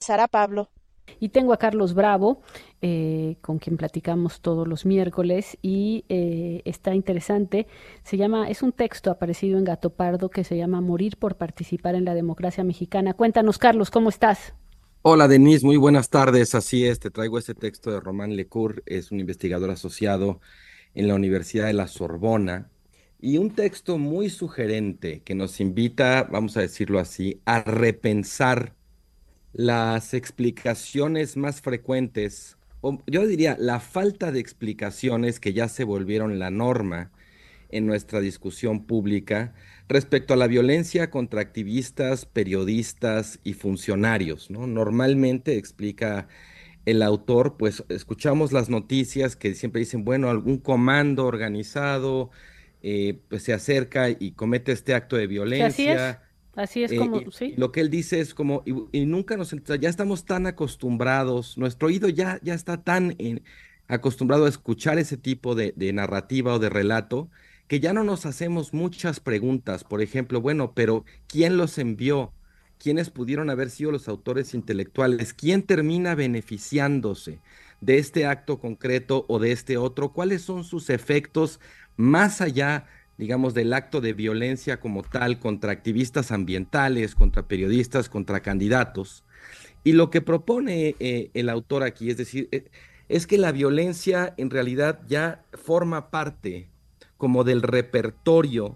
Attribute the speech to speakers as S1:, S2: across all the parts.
S1: Sara Pablo.
S2: Y tengo a Carlos Bravo, con quien platicamos todos los miércoles, y está interesante. Es un texto aparecido en Gato Pardo que se llama Morir por participar en la democracia mexicana. Cuéntanos, Carlos, ¿cómo estás?
S3: Hola Denise, muy buenas tardes. Así es, te traigo este texto de Román Lecour, es un investigador asociado en la Universidad de la Sorbona, y un texto muy sugerente que nos invita, vamos a decirlo así, a repensar las explicaciones más frecuentes, o yo diría la falta de explicaciones que ya se volvieron la norma en nuestra discusión pública respecto a la violencia contra activistas, periodistas y funcionarios, ¿no? Normalmente, explica el autor, pues escuchamos las noticias que siempre dicen, bueno, algún comando organizado pues se acerca y comete este acto de
S2: Sí,
S3: violencia.
S2: así es como,
S3: Y
S2: sí.
S3: lo que él dice es como, y nunca ya estamos tan acostumbrados, nuestro oído ya está tan acostumbrado a escuchar ese tipo de narrativa o de relato, que ya no nos hacemos muchas preguntas. Por ejemplo, bueno, pero ¿quién los envió? ¿Quiénes pudieron haber sido los autores intelectuales? ¿Quién termina beneficiándose de este acto concreto o de este otro? ¿Cuáles son sus efectos más allá, digamos, del acto de violencia como tal contra activistas ambientales, contra periodistas, contra candidatos? Y lo que propone el autor aquí, es decir, es que la violencia en realidad ya forma parte como del repertorio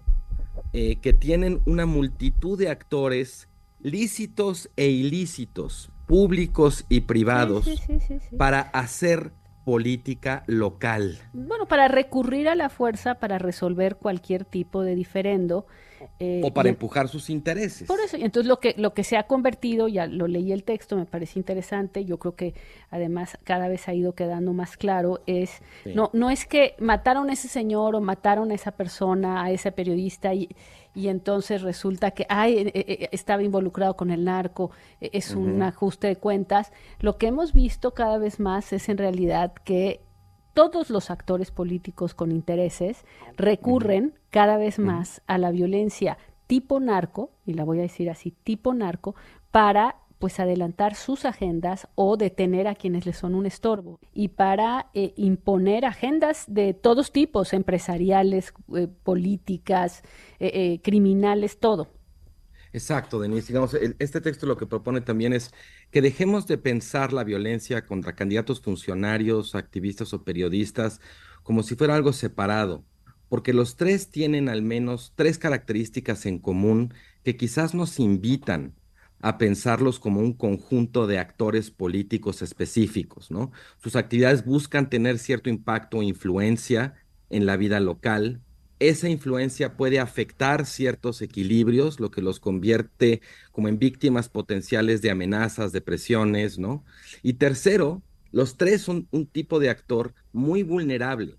S3: que tienen una multitud de actores lícitos e ilícitos, públicos y
S2: Sí, sí,
S3: privados,
S2: sí, sí, sí.
S3: para hacer política local.
S2: Bueno, para recurrir a la fuerza para resolver cualquier tipo de diferendo.
S3: O
S2: Y
S3: para empujar sus
S2: por
S3: intereses.
S2: eso, y entonces lo que se ha convertido, ya lo leí el texto, me parece interesante, yo creo que además cada vez ha ido quedando más claro,
S3: Sí.
S2: no es que mataron a ese señor o mataron a esa persona, a ese periodista, y entonces resulta que estaba involucrado con el narco, es un
S3: Ujú,
S2: ajuste de cuentas. Lo que hemos visto cada vez más es en realidad que todos los actores políticos con intereses
S3: ujú,
S2: recurren cada vez
S3: ujú.
S2: más a la violencia tipo narco, y la voy a decir así, tipo narco, para pues adelantar sus agendas o detener a quienes les son un estorbo y para imponer agendas de todos tipos, empresariales, políticas, criminales, todo.
S3: Exacto, Denise. Digamos, este texto lo que propone también es que dejemos de pensar la violencia contra candidatos funcionarios, activistas o periodistas como si fuera algo separado, porque los tres tienen al menos tres características en común que quizás nos invitan a pensarlos como un conjunto de actores políticos específicos, ¿no? Sus actividades buscan tener cierto impacto o influencia en la vida local. Esa influencia puede afectar ciertos equilibrios, lo que los convierte como en víctimas potenciales de amenazas, de presiones, ¿no? Y tercero, los tres son un tipo de actor muy vulnerable,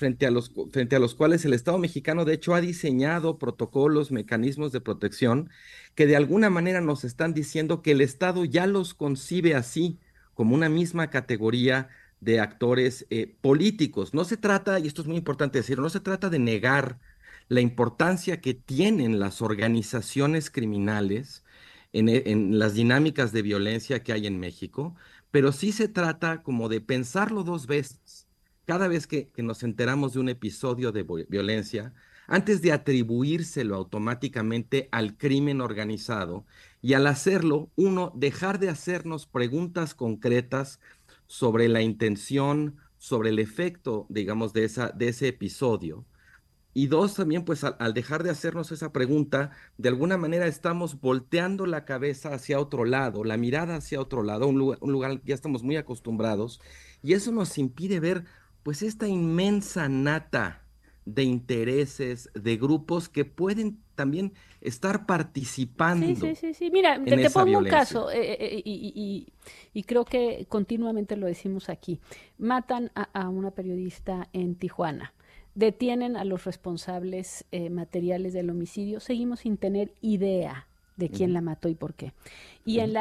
S3: frente a los cuales el Estado mexicano, de hecho, ha diseñado protocolos, mecanismos de protección que de alguna manera nos están diciendo que el Estado ya los concibe así, como una misma categoría de actores políticos. No se trata, y esto es muy importante decirlo, no se trata de negar la importancia que tienen las organizaciones criminales en las dinámicas de violencia que hay en México, pero sí se trata como de pensarlo dos veces. Cada vez que nos enteramos de un episodio de violencia, antes de atribuírselo automáticamente al crimen organizado, y al hacerlo, uno, dejar de hacernos preguntas concretas sobre la intención, sobre el efecto, digamos, de ese episodio. Y dos, también, pues al dejar de hacernos esa pregunta, de alguna manera estamos volteando la cabeza hacia otro lado, la mirada hacia otro lado, un lugar al que ya estamos muy acostumbrados, y eso nos impide ver, pues, esta inmensa nata de intereses, de grupos que pueden también estar
S2: Sí, sí,
S3: participando
S2: sí, sí. Mira,
S3: en
S2: te
S3: esa
S2: pongo un
S3: violencia.
S2: caso y creo que continuamente lo decimos aquí. Matan a una periodista en Tijuana. Detienen a los responsables materiales del homicidio. Seguimos sin tener idea de quién
S3: Ujú,
S2: la mató y por qué.
S3: ujú.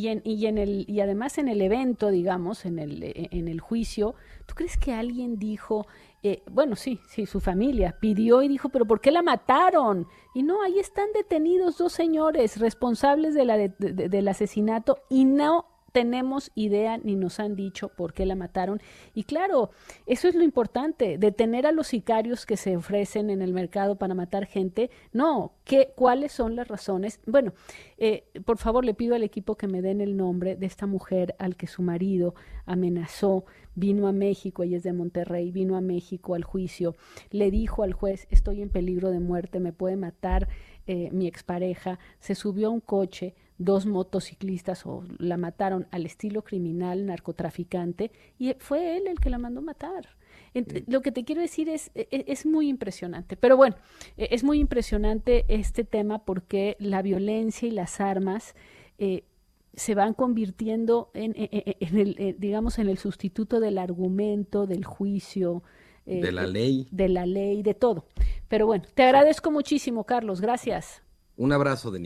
S2: Y además en el evento, digamos, en el juicio, ¿tú crees que alguien dijo, bueno, sí, sí, su familia pidió y dijo, pero ¿por qué la mataron? Y no, ahí están detenidos dos señores responsables del asesinato y no tenemos idea ni nos han dicho por qué la mataron. Y claro, eso es lo importante, detener a los sicarios que se ofrecen en el mercado para matar gente. No, ¿cuáles son las razones? Bueno, por favor, le pido al equipo que me den el nombre de esta mujer al que su marido amenazó, vino a México, ella es de Monterrey, vino a México al juicio, le dijo al juez, estoy en peligro de muerte, me puede matar mi expareja, se subió a un coche, dos motociclistas la mataron al estilo criminal, narcotraficante, y fue él el que la mandó matar. Lo que te quiero decir es muy impresionante, pero bueno, es muy impresionante este tema porque la violencia y las armas se van convirtiendo digamos, en el sustituto del argumento, del juicio,
S3: De la ley.
S2: de la ley, de todo. Pero bueno, te agradezco muchísimo, Carlos. Gracias.
S3: Un abrazo, Denise.